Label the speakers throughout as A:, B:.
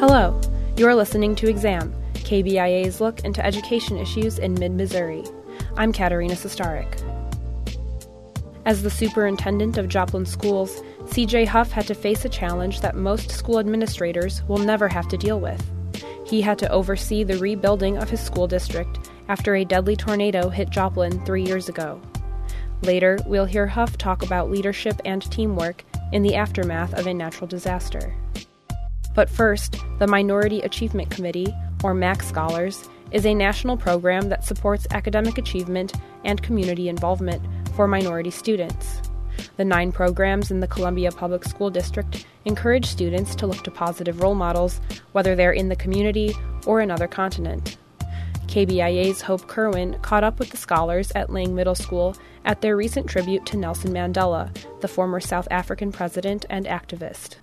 A: Hello, you're listening to Exam, KBIA's look into education issues in mid-Missouri. I'm Katerina Sestarik. As the superintendent of Joplin Schools, C.J. Huff had to face a challenge that most school administrators will never have to deal with. He had to oversee the rebuilding of his school district after a deadly tornado hit Joplin 3 years ago. Later, we'll hear Huff talk about leadership and teamwork in the aftermath of a natural disaster. But first, the Minority Achievement Committee, or MAC Scholars, is a national program that supports academic achievement and community involvement for minority students. The 9 programs in the Columbia Public School District encourage students to look to positive role models, whether they're in the community or another continent. KBIA's Hope Kerwin caught up with the scholars at Lang Middle School at their recent tribute to Nelson Mandela, the former South African president and activist.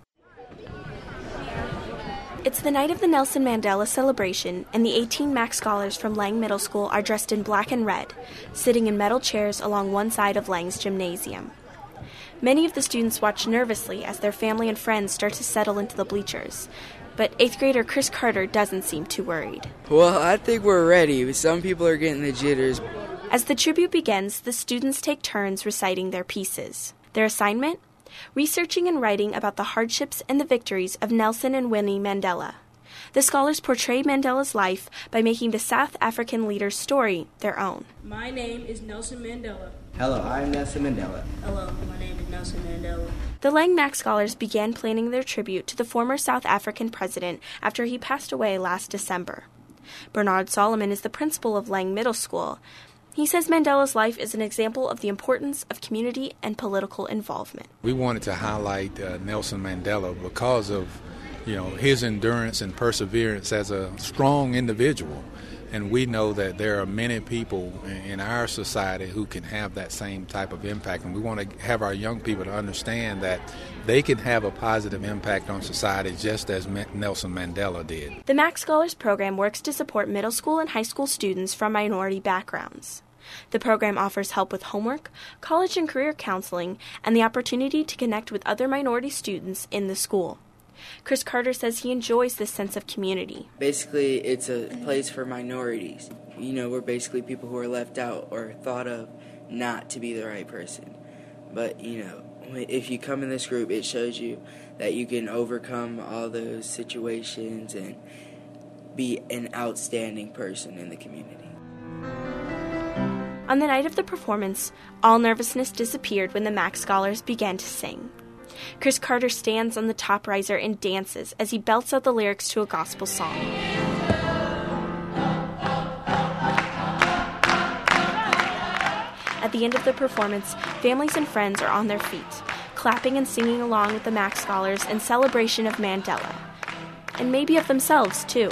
B: It's the night of the Nelson Mandela celebration, and the 18 MAC scholars from Lang Middle School are dressed in black and red, sitting in metal chairs along one side of Lang's gymnasium. Many of the students watch nervously as their family and friends start to settle into the bleachers, but 8th grader Chris Carter doesn't seem too worried.
C: Well, I think we're ready. Some people are getting the jitters.
B: As the tribute begins, the students take turns reciting their pieces. Their assignment? Researching and writing about the hardships and the victories of Nelson and Winnie Mandela. The scholars portray Mandela's life by making the South African leader's story their own.
D: My name is Nelson Mandela.
E: Hello, I'm Nelson Mandela.
D: Hello, my name is Nelson Mandela.
B: The Lang MAC scholars began planning their tribute to the former South African president after he passed away last December. Bernard Solomon is the principal of Lang Middle School. He says Mandela's life is an example of the importance of community and political involvement.
F: We wanted to highlight Nelson Mandela because of, his endurance and perseverance as a strong individual. And we know that there are many people in our society who can have that same type of impact. And we want to have our young people to understand that they can have a positive impact on society just as Nelson Mandela did.
B: The MAC Scholars Program works to support middle school and high school students from minority backgrounds. The program offers help with homework, college and career counseling, and the opportunity to connect with other minority students in the school. Chris Carter says he enjoys this sense of community.
C: Basically, it's a place for minorities. We're basically people who are left out or thought of not to be the right person. But, if you come in this group, it shows you that you can overcome all those situations and be an outstanding person in the community.
B: On the night of the performance, all nervousness disappeared when the MAC scholars began to sing. Chris Carter stands on the top riser and dances as he belts out the lyrics to a gospel song. At the end of the performance, families and friends are on their feet, clapping and singing along with the MAC scholars in celebration of Mandela, and maybe of themselves, too.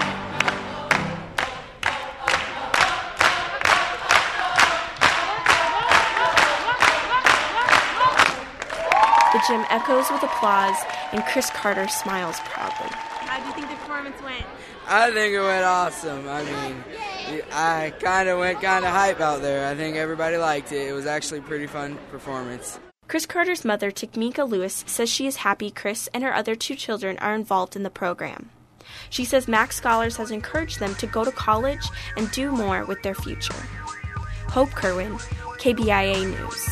B: The gym echoes with applause, and Chris Carter smiles proudly.
D: How do you think the performance went?
C: I think it went awesome. I went hype out there. I think everybody liked it. It was actually a pretty fun performance.
B: Chris Carter's mother, Tikmika Lewis, says she is happy Chris and her other 2 children are involved in the program. She says MAC Scholars has encouraged them to go to college and do more with their future. Hope Kerwin, KBIA News.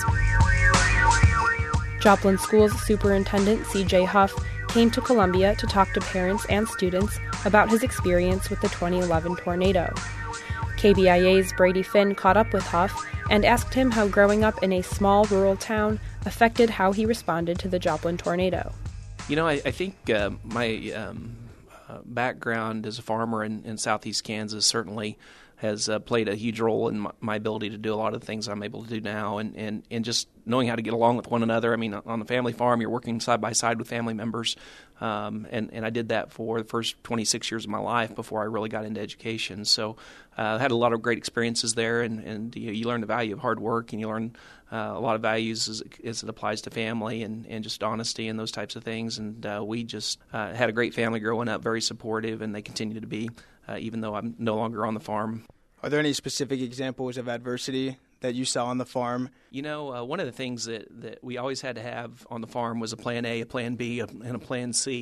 A: Joplin Schools Superintendent C.J. Huff came to Columbia to talk to parents and students about his experience with the 2011 tornado. KBIA's Brady Finn caught up with Huff and asked him how growing up in a small rural town affected how he responded to the Joplin tornado.
G: I think my background as a farmer in southeast Kansas certainly has played a huge role in my ability to do a lot of the things I'm able to do now, and just knowing how to get along with one another. I mean, on the family farm, you're working side by side with family members, and I did that for the first 26 years of my life before I really got into education. So I had a lot of great experiences there, and you learn the value of hard work, and you learn a lot of values as it applies to family and just honesty and those types of things. And we just had a great family growing up, very supportive, and they continue to be, even though I'm no longer on the farm.
E: Are there any specific examples of adversity that you saw on the farm?
G: One of the things that we always had to have on the farm was a plan A, a plan B, and a plan C.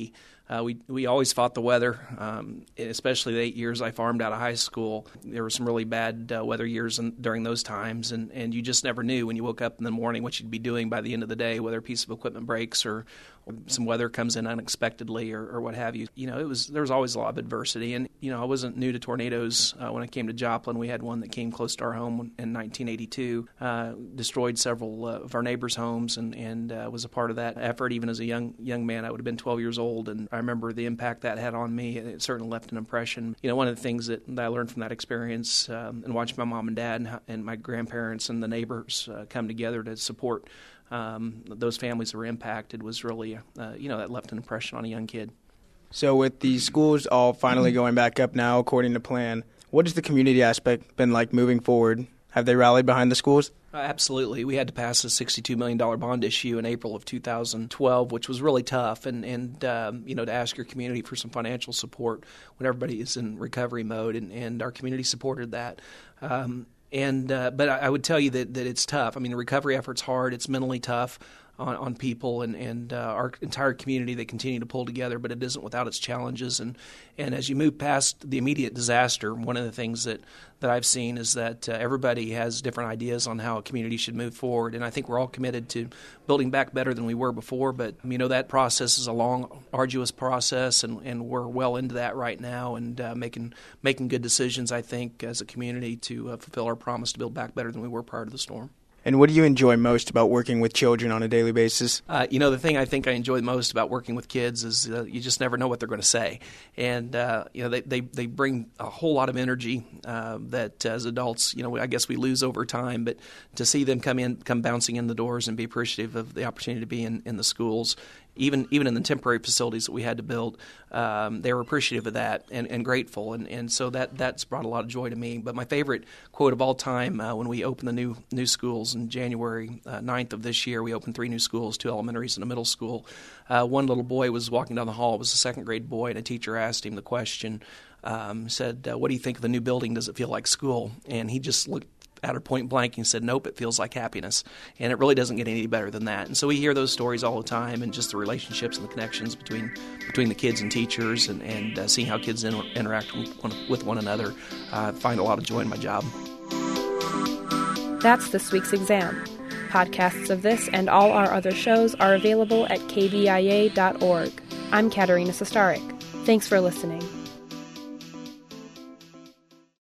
G: We always fought the weather, especially the 8 years I farmed out of high school. There were some really bad weather years during those times, and you just never knew when you woke up in the morning what you'd be doing by the end of the day, whether a piece of equipment breaks or some weather comes in unexpectedly or what have you. There was always a lot of adversity, and I wasn't new to tornadoes. When I came to Joplin, we had one that came close to our home in 1982, destroyed several of our neighbors' homes, and was a part of that effort. Even as a young man, I would have been 12 years old, and I remember the impact that had on me. It certainly left an impression. One of the things that I learned from that experience and watching my mom and dad and my grandparents and the neighbors come together to support those families that were impacted was really, that left an impression on a young kid.
E: So with the schools all finally going back up now according to plan, what has the community aspect been like moving forward? Have they rallied behind the schools?
G: Absolutely. We had to pass a $62 million bond issue in April of 2012, which was really tough. And to ask your community for some financial support when everybody is in recovery mode, and our community supported that. But I would tell you that it's tough. I mean, the recovery effort's hard. It's mentally tough on people and our entire community. They continue to pull together, but it isn't without its challenges. And as you move past the immediate disaster, one of the things that I've seen is that everybody has different ideas on how a community should move forward. And I think we're all committed to building back better than we were before. But, that process is a long, arduous process, and we're well into that right now and making good decisions, I think, as a community to fulfill our promise to build back better than we were prior to the storm.
E: And what do you enjoy most about working with children on a daily basis?
G: The thing I think I enjoy most about working with kids is you just never know what they're going to say. And, they bring a whole lot of energy that as adults, I guess we lose over time. But to see them come bouncing in the doors and be appreciative of the opportunity to be in the schools, even in the temporary facilities that we had to build, they were appreciative of that and grateful. And so that's brought a lot of joy to me. But my favorite quote of all time, when we opened the new schools in January 9th of this year, we opened 3 new schools, 2 elementaries and a middle school. One little boy was walking down the hall. It was a second grade boy, and a teacher asked him the question, said, what do you think of the new building? Does it feel like school? And he just looked at her point blank and said, nope, it feels like happiness. And it really doesn't get any better than that. And so we hear those stories all the time, and just the relationships and the connections between the kids and teachers, and seeing how kids interact with one another. I find a lot of joy in my job.
A: That's this week's exam. Podcasts of this and all our other shows are available at kbia.org. I'm Katerina Sostarek. Thanks for listening.